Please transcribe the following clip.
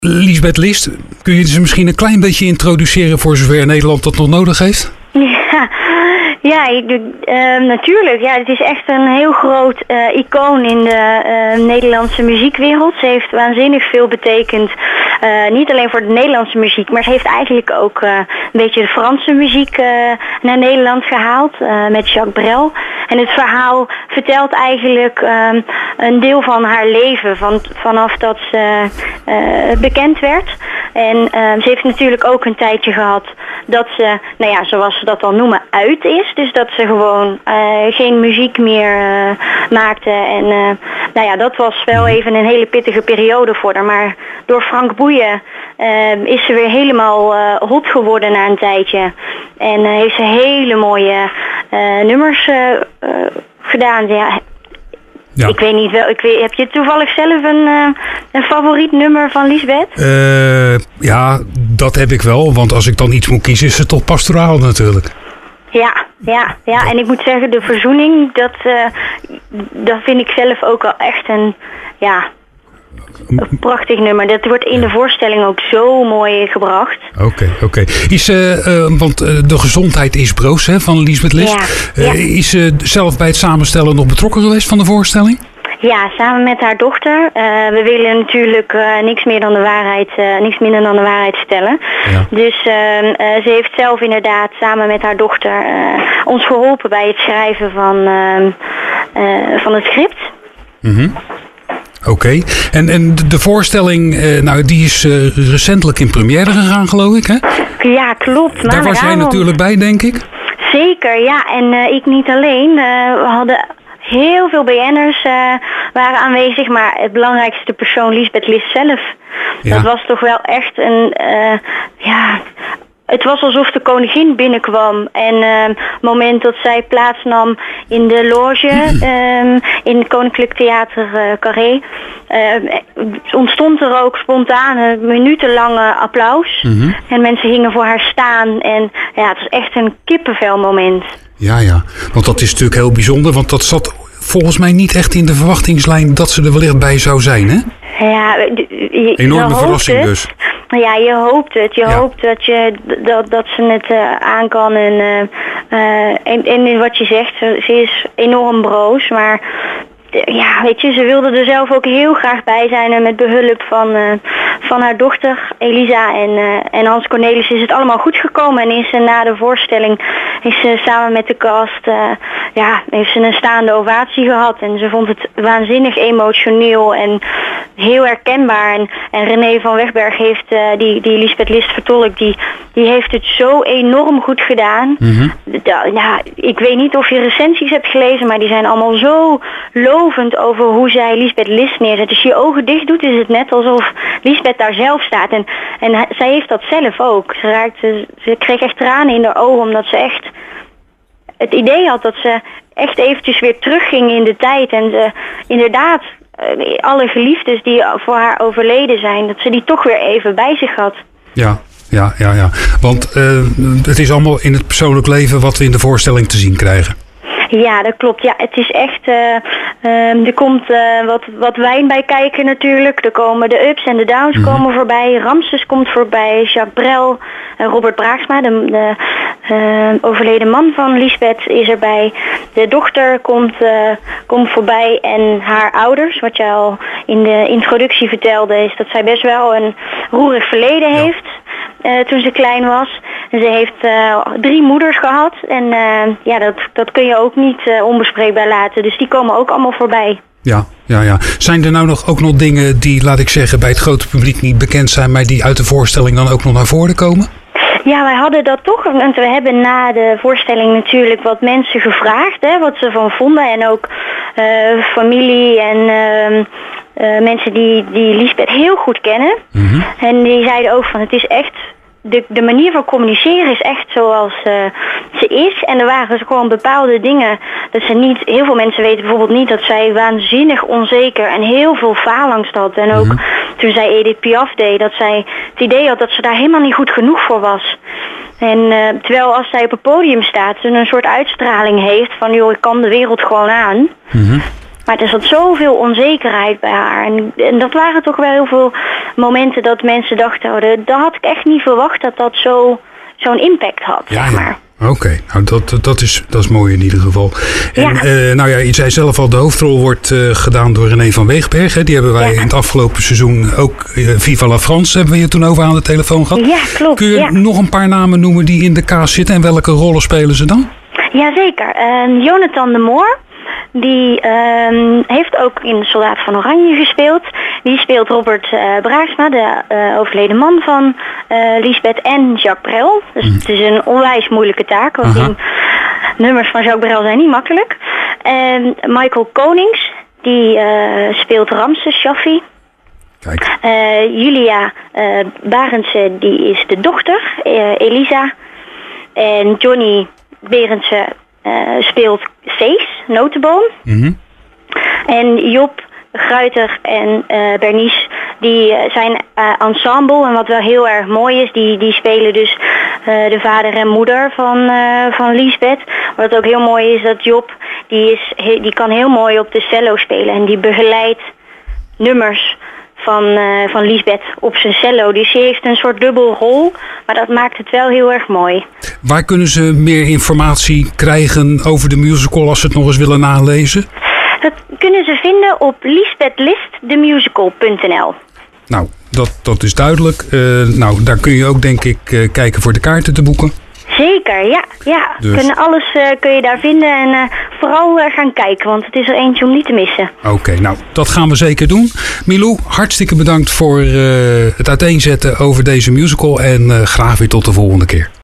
Liesbeth List, kun je ze misschien een klein beetje introduceren voor zover Nederland dat nog nodig heeft? Natuurlijk. Ja, het is echt een heel groot icoon in de Nederlandse muziekwereld. Ze heeft waanzinnig veel betekend. Niet alleen voor de Nederlandse muziek, maar ze heeft eigenlijk ook een beetje de Franse muziek naar Nederland gehaald. Met Jacques Brel. En het verhaal vertelt eigenlijk een deel van haar leven. Vanaf dat ze bekend werd. En ze heeft natuurlijk ook een tijdje gehad dat ze, zoals ze dat dan noemen, uit is. Dus dat ze gewoon geen muziek meer maakte. En dat was wel even een hele pittige periode voor haar. Maar door Frank Boeien is ze weer helemaal hot geworden na een tijdje. En heeft ze hele mooie nummers gedaan. Ja. Ik weet niet wel. Heb je toevallig zelf een favoriet nummer van Liesbeth? Ja, dat heb ik wel. Want als ik dan iets moet kiezen, is het toch Pastoraal natuurlijk. Ja. En ik moet zeggen, de verzoening, dat vind ik zelf ook wel echt een prachtig nummer. Dat wordt in de voorstelling ook zo mooi gebracht. Oké. Want de gezondheid is broos, hè, van Liesbeth List. Ja. Is ze zelf bij het samenstellen nog betrokken geweest van de voorstelling? Ja, samen met haar dochter. We willen natuurlijk niks minder dan de waarheid vertellen. Ja. Dus ze heeft zelf inderdaad samen met haar dochter ons geholpen bij het schrijven van het script. Mm-hmm. Oké. En de voorstelling, die is recentelijk in première gegaan, geloof ik, hè? Ja, klopt. Daar was jij natuurlijk bij, denk ik. Zeker, ja. En ik niet alleen. We hadden heel veel BN'ers waren aanwezig, maar het belangrijkste persoon, Liesbeth List zelf. Ja. Dat was toch wel echt het was alsof de koningin binnenkwam. En het moment dat zij plaatsnam in de loge in het Koninklijk Theater Carré, ontstond er ook spontaan een minutenlange applaus. Mm-hmm. En mensen gingen voor haar staan. En het was echt een kippenvelmoment. Ja. Want dat is natuurlijk heel bijzonder. Want dat zat volgens mij niet echt in de verwachtingslijn dat ze er wellicht bij zou zijn, hè? Ja, enorme verrassing dus. Ja, je hoopt het. Je hoopt dat ze het aan kan. En wat je zegt, ze is enorm broos. Maar ze wilde er zelf ook heel graag bij zijn. En met behulp van haar dochter Elisa en Hans Cornelis is het allemaal goed gekomen. En is ze na de voorstelling samen met de cast heeft ze een staande ovatie gehad. En ze vond het waanzinnig emotioneel en heel herkenbaar. En René van Wegberg heeft die Liesbeth List vertolkt, die heeft het zo enorm goed gedaan. Mm-hmm. Ik weet niet of je recensies hebt gelezen, maar die zijn allemaal zo lovend over hoe zij Liesbeth List neerzet. Als je je ogen dicht doet, is het net alsof Liesbeth daar zelf staat. En zij heeft dat zelf ook. Ze kreeg echt tranen in haar ogen, omdat ze echt het idee had dat ze echt eventjes weer terugging in de tijd. En ze inderdaad alle geliefdes die voor haar overleden zijn, dat ze die toch weer even bij zich had. Ja. Want het is allemaal in het persoonlijk leven wat we in de voorstelling te zien krijgen. Ja, dat klopt. Ja, het is echt, er komt wat wijn bij kijken natuurlijk. Er komen de ups en de downs komen voorbij. Ramses komt voorbij. Jacques Brel, Robert Braaksma, de overleden man van Liesbeth, is erbij. De dochter komt voorbij en haar ouders. Wat je al in de introductie vertelde, is dat zij best wel een roerig verleden heeft. Toen ze klein was. Ze heeft 3 moeders gehad. En dat kun je ook niet onbespreekbaar laten. Dus die komen ook allemaal voorbij. Ja. Zijn er nou ook nog dingen die, laat ik zeggen, bij het grote publiek niet bekend zijn, maar die uit de voorstelling dan ook nog naar voren komen? Ja, wij hadden dat toch. Want we hebben na de voorstelling natuurlijk wat mensen gevraagd, hè, wat ze van vonden. En ook familie en mensen die Liesbeth heel goed kennen. Mm-hmm. En die zeiden ook van, het is echt, de manier van communiceren is echt zoals ze is. En er waren gewoon bepaalde dingen dat ze niet, heel veel mensen weten bijvoorbeeld niet dat zij waanzinnig onzeker en heel veel faalangst had. En ook toen zij Edith Piaf deed, dat zij het idee had dat ze daar helemaal niet goed genoeg voor was. En terwijl als zij op het podium staat, ze een soort uitstraling heeft van, joh, ik kan de wereld gewoon aan. Mm-hmm. Maar er zat zoveel onzekerheid bij haar. En dat waren toch wel heel veel momenten dat mensen dachten, dat had ik echt niet verwacht dat zo'n impact had, zeg maar. Oké, nou dat is mooi in ieder geval. En je zei zelf al, de hoofdrol wordt gedaan door René van Weegberg. Hè? Die hebben wij in het afgelopen seizoen ook, Viva la France hebben we je toen over aan de telefoon gehad. Ja, klopt. Kun je nog een paar namen noemen die in de cast zitten en welke rollen spelen ze dan? Jazeker. Jonathan de Moor. Die heeft ook in Soldaat van Oranje gespeeld. Die speelt Robert Braaksma, de overleden man van Liesbeth en Jacques Brel. Dus het is een onwijs moeilijke taak, want die nummers van Jacques Brel zijn niet makkelijk. Michael Konings, die speelt Ramses Shaffi. Kijk. Julia Barendse, die is de dochter, Elisa. En Johnny Berendsen speelt Cees, Notenboom. En Job Gruiter en Bernice, die zijn ensemble. En wat wel heel erg mooi is, die spelen dus de vader en moeder van Liesbeth. Wat ook heel mooi is, dat Job, die kan heel mooi op de cello spelen. En die begeleidt nummers van Liesbeth op zijn cello. Dus die heeft een soort dubbel rol, maar dat maakt het wel heel erg mooi. Waar kunnen ze meer informatie krijgen over de musical als ze het nog eens willen nalezen? Dat kunnen ze vinden op lisbethlistthemusical.nl. Nou, dat is duidelijk. Daar kun je ook denk ik kijken voor de kaarten te boeken. Zeker, ja. Dus. Alles kun je daar vinden en vooral gaan kijken, want het is er eentje om niet te missen. Oké, nou, dat gaan we zeker doen. Milou, hartstikke bedankt voor het uiteenzetten over deze musical en graag weer tot de volgende keer.